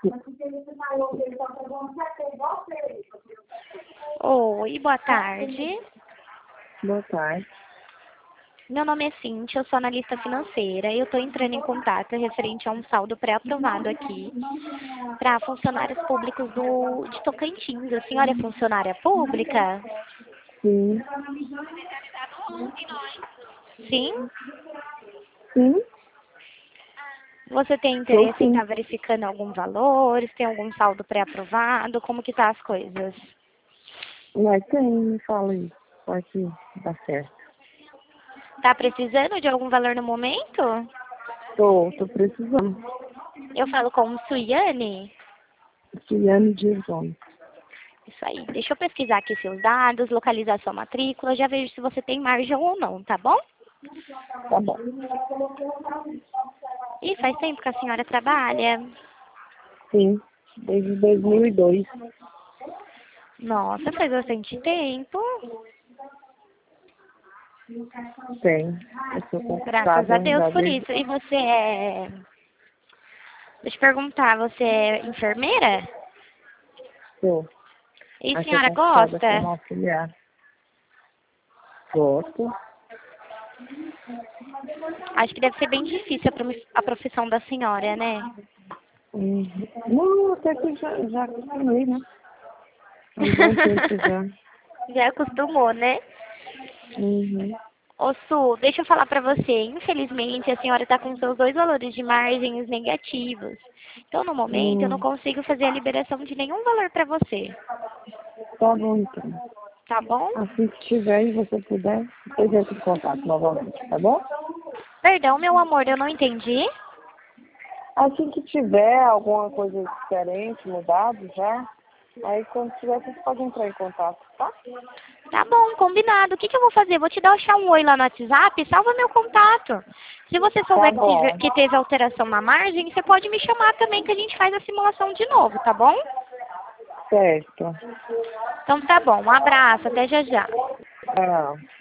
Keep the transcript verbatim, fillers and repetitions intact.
Oi, boa tarde. Boa tarde. Meu nome é Cíntia, eu sou analista financeira e eu estou entrando em contato referente a um saldo pré-aprovado aqui para funcionários públicos do, de Tocantins. A senhora é funcionária pública? Sim. Sim? Sim? Você tem Sou interesse em sim. estar verificando algum valor? Se tem algum saldo pré-aprovado? Como que tá as coisas? Mas tem, me fala aí. Pode dar certo. Tá precisando de algum valor no momento? Tô, tô precisando. Eu falo com Suiane? Ciane Giovanni. Isso aí. Deixa eu pesquisar aqui seus dados, localizar sua matrícula, já vejo se você tem margem ou não, tá bom? Tá bom. E faz tempo que a senhora trabalha? Sim. Desde dois mil e dois. Nossa, faz bastante tempo. Tem. Eu sou Graças a concursada Deus já por desde... isso. E você é... Deixa eu perguntar, você é enfermeira? Sou. E a Mas sou senhora concursada gosta? como auxiliar. Gosto. Acho que deve ser bem difícil a promi- a profissão da senhora, né? Uhum. Não, até que já, já acostumei, né? Há um bom tempo já. Já acostumou, né? Uhum. Ô Su, deixa eu falar pra você. Infelizmente, a senhora está com seus dois valores de margens negativos. Então, no momento, eu não Hum. consigo fazer a liberação de nenhum valor pra você. Tá bom, então. Tá bom? Assim que tiver e você puder, depois entra em contato novamente, tá bom? Perdão, meu amor, eu não entendi. Assim que tiver alguma coisa diferente, mudado já, aí quando tiver, vocês podem entrar em contato, tá? Tá bom, combinado. O que, que eu vou fazer? Vou te deixar um oi lá no WhatsApp, salva meu contato. Se você Tá souber que tive- bom. que teve alteração na margem, você pode me chamar também que a gente faz a simulação de novo, tá bom? Certo. Então tá bom, um abraço, até já já. Ah.